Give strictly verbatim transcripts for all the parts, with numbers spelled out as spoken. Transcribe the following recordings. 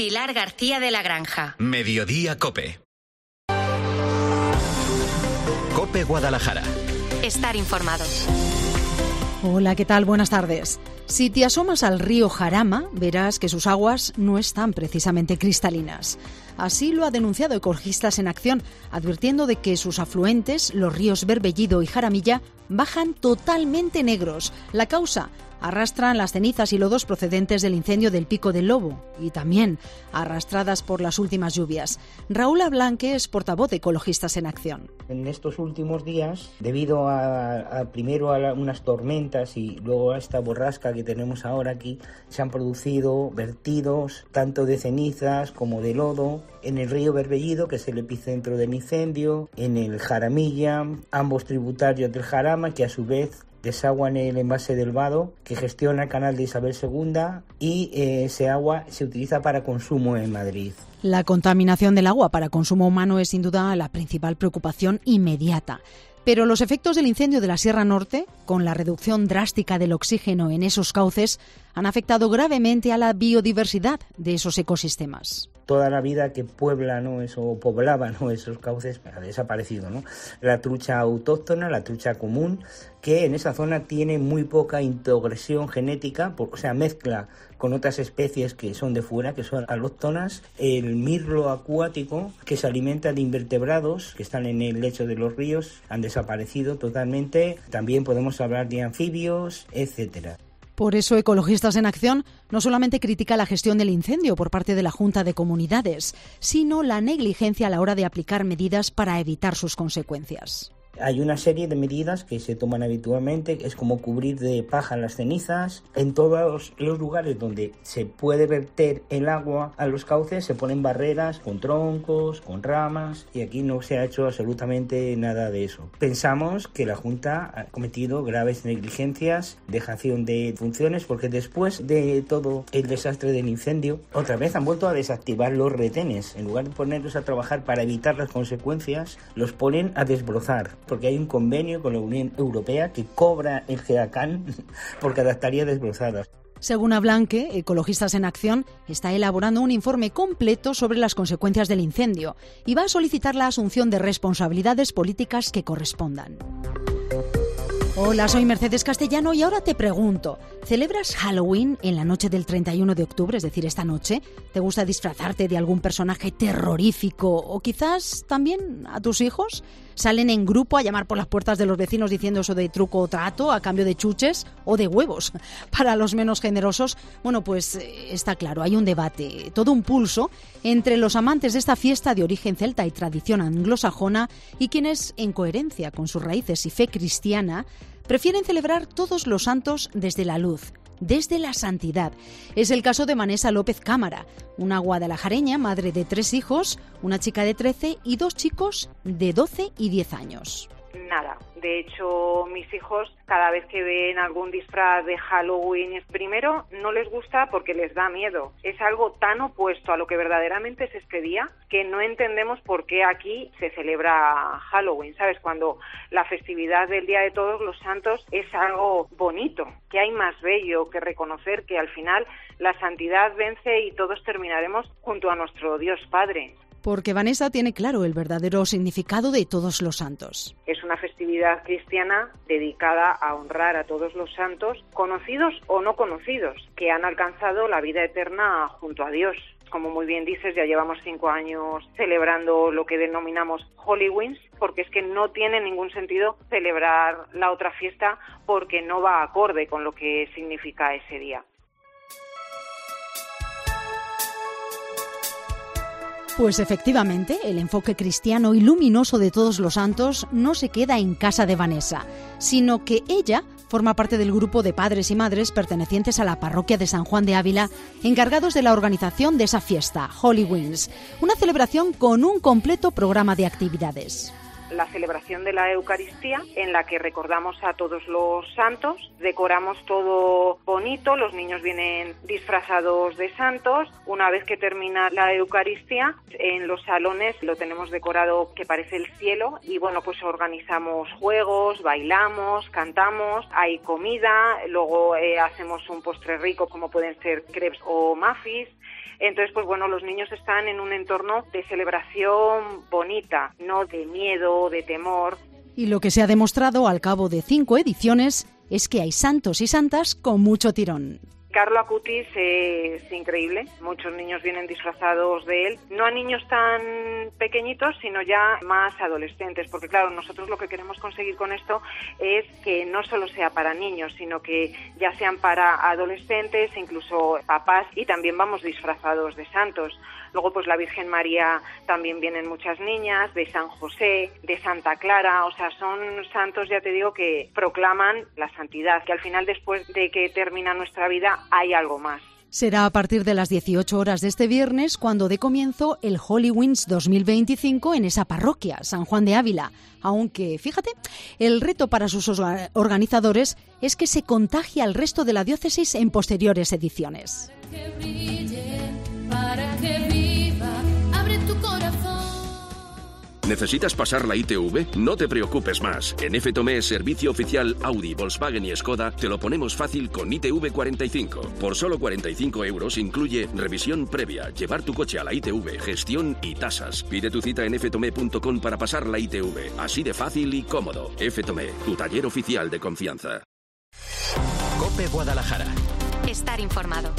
Pilar García de la Granja. Mediodía COPE. COPE Guadalajara. Estar informados. Hola, ¿qué tal? Buenas tardes. Si te asomas al río Jarama, verás que sus aguas no están precisamente cristalinas. Así lo ha denunciado Ecologistas en Acción, advirtiendo de que sus afluentes, los ríos Berbellido y Jaramilla, bajan totalmente negros. La causa: arrastran las cenizas y lodos procedentes del incendio del Pico del Lobo y también arrastradas por las últimas lluvias. Raúl Ablanque es portavoz de Ecologistas en Acción. En estos últimos días, debido a, a primero a la, unas tormentas y luego a esta borrasca que tenemos ahora aquí, se han producido vertidos tanto de cenizas como de lodo en el río Berbellido, que es el epicentro del incendio, en el Jaramilla, ambos tributarios del Jarama, que a su vez desaguan el envase del Vado, que gestiona el canal de Isabel segunda, y eh, ese agua se utiliza para consumo en Madrid. La contaminación del agua para consumo humano es sin duda la principal preocupación inmediata. Pero los efectos del incendio de la Sierra Norte, con la reducción drástica del oxígeno en esos cauces, han afectado gravemente a la biodiversidad de esos ecosistemas. Toda la vida que puebla, ¿no?, eso, poblaba, ¿no?, esos cauces ha desaparecido, ¿no? La trucha autóctona, la trucha común, que en esa zona tiene muy poca integración genética, o sea, mezcla con otras especies que son de fuera, que son alóctonas. El mirlo acuático, que se alimenta de invertebrados que están en el lecho de los ríos, han desaparecido totalmente. También podemos hablar de anfibios, etcétera. Por eso Ecologistas en Acción no solamente critica la gestión del incendio por parte de la Junta de Comunidades, sino la negligencia a la hora de aplicar medidas para evitar sus consecuencias. Hay una serie de medidas que se toman habitualmente, es como cubrir de paja las cenizas. En todos los lugares donde se puede verter el agua a los cauces se ponen barreras con troncos, con ramas, y aquí no se ha hecho absolutamente nada de eso. Pensamos que la Junta ha cometido graves negligencias, dejación de funciones, porque después de todo el desastre del incendio, otra vez han vuelto a desactivar los retenes. En lugar de ponerlos a trabajar para evitar las consecuencias, los ponen a desbrozar, porque hay un convenio con la Unión Europea que cobra el GEACAN por cada hectárea desbrozada. Según Ablanque, Ecologistas en Acción está elaborando un informe completo sobre las consecuencias del incendio y va a solicitar la asunción de responsabilidades políticas que correspondan. Hola, soy Mercedes Castellano y ahora te pregunto, ¿celebras Halloween en la noche del treinta y uno de octubre, es decir, esta noche? ¿Te gusta disfrazarte de algún personaje terrorífico o quizás también a tus hijos? ¿Salen en grupo a llamar por las puertas de los vecinos diciendo eso de truco o trato a cambio de chuches o de huevos? Para los menos generosos, bueno, pues está claro, hay un debate, todo un pulso entre los amantes de esta fiesta de origen celta y tradición anglosajona y quienes, en coherencia con sus raíces y fe cristiana, prefieren celebrar todos los santos desde la luz, desde la santidad. Es el caso de Vanessa López Cámara, una guadalajareña, madre de tres hijos, una chica de trece y dos chicos de doce y diez años. Nada. De hecho, mis hijos, cada vez que ven algún disfraz de Halloween, primero, no les gusta porque les da miedo. Es algo tan opuesto a lo que verdaderamente es este día que no entendemos por qué aquí se celebra Halloween, ¿sabes? Cuando la festividad del Día de Todos los Santos es algo bonito, que hay más bello que reconocer que al final la santidad vence y todos terminaremos junto a nuestro Dios Padre. Porque Vanessa tiene claro el verdadero significado de todos los santos. Es una festividad cristiana dedicada a honrar a todos los santos, conocidos o no conocidos, que han alcanzado la vida eterna junto a Dios. Como muy bien dices, ya llevamos cinco años celebrando lo que denominamos Halloween, porque es que no tiene ningún sentido celebrar la otra fiesta porque no va acorde con lo que significa ese día. Pues efectivamente, el enfoque cristiano y luminoso de todos los santos no se queda en casa de Vanessa, sino que ella forma parte del grupo de padres y madres pertenecientes a la parroquia de San Juan de Ávila, encargados de la organización de esa fiesta, Halloween, una celebración con un completo programa de actividades. la celebración de la Eucaristía, en la que recordamos a todos los santos, decoramos todo bonito, los niños vienen disfrazados de santos. Una vez que termina la Eucaristía, en los salones lo tenemos decorado que parece el cielo y bueno, pues organizamos juegos, bailamos, cantamos, hay comida, luego eh, hacemos un postre rico como pueden ser crepes o muffins. Entonces, pues bueno, los niños están en un entorno de celebración bonita, no de miedo, de temor. Y lo que se ha demostrado al cabo de cinco ediciones es que hay santos y santas con mucho tirón. Carlo Acutis es increíble, muchos niños vienen disfrazados de él, no a niños tan pequeñitos, sino ya más adolescentes, porque claro, nosotros lo que queremos conseguir con esto es que no solo sea para niños, sino que ya sean para adolescentes, incluso papás, y también vamos disfrazados de santos. Luego, pues la Virgen María también vienen muchas niñas, de San José, de Santa Clara, o sea, son santos, ya te digo, que proclaman la santidad, que al final, después de que termina nuestra vida, hay algo más. Será a partir de las dieciocho horas de este viernes cuando dé comienzo el Halloween's dos mil veinticinco en esa parroquia, San Juan de Ávila. Aunque, fíjate, el reto para sus organizadores es que se contagie al resto de la diócesis en posteriores ediciones. Que brille, para que viva, abre tu corazón. ¿Necesitas pasar la I T V? No te preocupes más. En F Tomé, servicio oficial Audi, Volkswagen y Skoda, te lo ponemos fácil con I T V cuarenta y cinco. Por solo cuarenta y cinco euros incluye revisión previa, llevar tu coche a la I T V, gestión y tasas. Pide tu cita en f tomé punto com para pasar la I T V. Así de fácil y cómodo. F Tomé, tu taller oficial de confianza. COPE Guadalajara. Estar informado.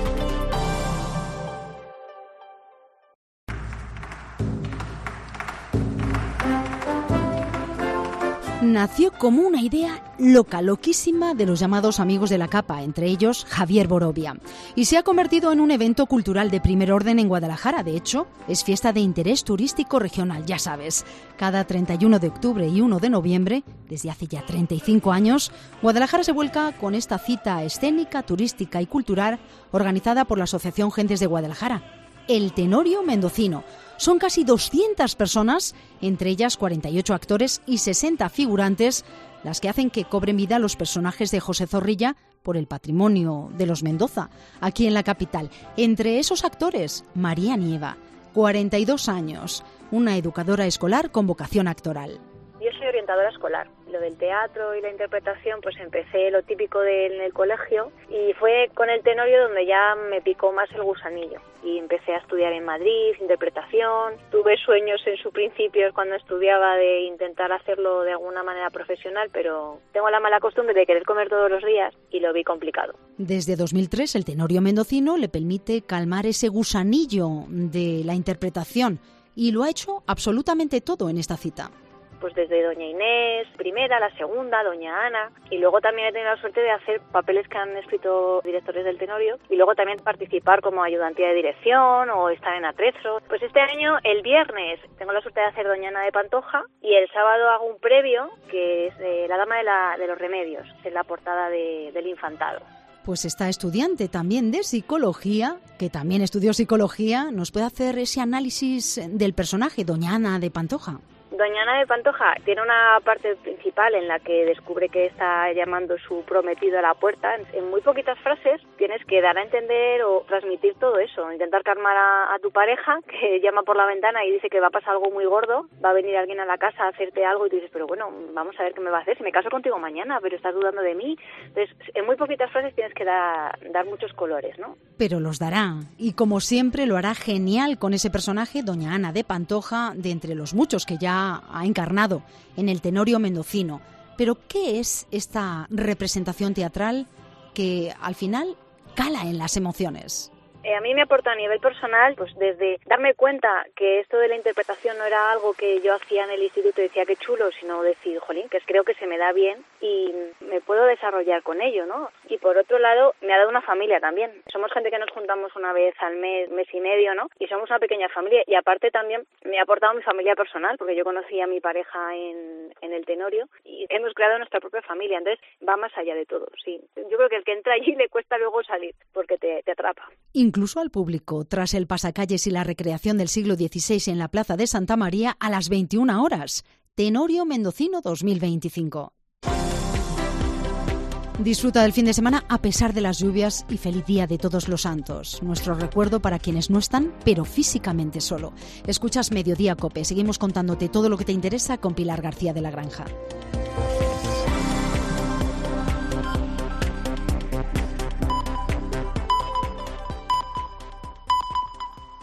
Nació como una idea loca, loquísima de los llamados amigos de la capa, entre ellos Javier Borovia, y se ha convertido en un evento cultural de primer orden en Guadalajara. De hecho, es fiesta de interés turístico regional, ya sabes. Cada treinta y uno de octubre y uno de noviembre, desde hace ya treinta y cinco años, Guadalajara se vuelca con esta cita escénica, turística y cultural organizada por la Asociación Gentes de Guadalajara, el Tenorio Mendocino. Son casi doscientas personas, entre ellas cuarenta y ocho actores y sesenta figurantes, las que hacen que cobren vida los personajes de José Zorrilla por el patrimonio de los Mendoza, aquí en la capital. Entre esos actores, María Nieva, cuarenta y dos años, una educadora escolar con vocación actoral. Yo soy orientadora escolar. Lo del teatro y la interpretación, pues empecé lo típico de, en el colegio, y fue con el Tenorio donde ya me picó más el gusanillo. Y empecé a estudiar en Madrid, interpretación. Tuve sueños en su principio cuando estudiaba de intentar hacerlo de alguna manera profesional, pero tengo la mala costumbre de querer comer todos los días y lo vi complicado. Desde dos mil tres el Tenorio Mendocino le permite calmar ese gusanillo de la interpretación y lo ha hecho absolutamente todo en esta cita. Pues desde Doña Inés, primera, la segunda, Doña Ana, y luego también he tenido la suerte de hacer papeles que han escrito directores del Tenorio, y luego también participar como ayudantía de dirección o estar en Atrezzo. Pues este año, el viernes, tengo la suerte de hacer Doña Ana de Pantoja, y el sábado hago un previo, que es eh, La Dama de, la, de los Remedios, en la portada de, del Infantado. Pues esta estudiante también de psicología, que también estudió psicología, nos puede hacer ese análisis del personaje, Doña Ana de Pantoja. Doña Ana de Pantoja tiene una parte principal en la que descubre que está llamando su prometido a la puerta. En muy poquitas frases tienes que dar a entender o transmitir todo eso, intentar calmar a, a tu pareja que llama por la ventana y dice que va a pasar algo muy gordo, va a venir alguien a la casa a hacerte algo y tú dices, pero bueno, vamos a ver qué me va a hacer, si me caso contigo mañana, pero estás dudando de mí. Entonces, en muy poquitas frases tienes que dar, dar muchos colores, ¿no? Pero los dará, y como siempre lo hará genial con ese personaje, Doña Ana de Pantoja, de entre los muchos que ya ha encarnado en el Tenorio Mendocino. Pero ¿qué es esta representación teatral que al final cala en las emociones? Eh, a mí me aporta a nivel personal, pues desde darme cuenta que esto de la interpretación no era algo que yo hacía en el instituto y decía qué chulo, sino decir, jolín, que creo que se me da bien y me puedo desarrollar con ello, ¿no? Y por otro lado, me ha dado una familia también. Somos gente que nos juntamos una vez al mes, mes y medio, ¿no? Y somos una pequeña familia. Y aparte también me ha aportado mi familia personal, porque yo conocí a mi pareja en, en el Tenorio y hemos creado nuestra propia familia. Entonces, va más allá de todo, sí. Yo creo que el que entra allí le cuesta luego salir, porque te, te atrapa. Incluso al público, tras el pasacalles y la recreación del siglo dieciséis en la Plaza de Santa María a las veintiuna horas. Tenorio Mendocino dos mil veinticinco. Disfruta del fin de semana a pesar de las lluvias y feliz día de Todos los Santos. Nuestro recuerdo para quienes no están, pero físicamente solo. Escuchas Mediodía Cope. Seguimos contándote todo lo que te interesa con Pilar García de la Granja.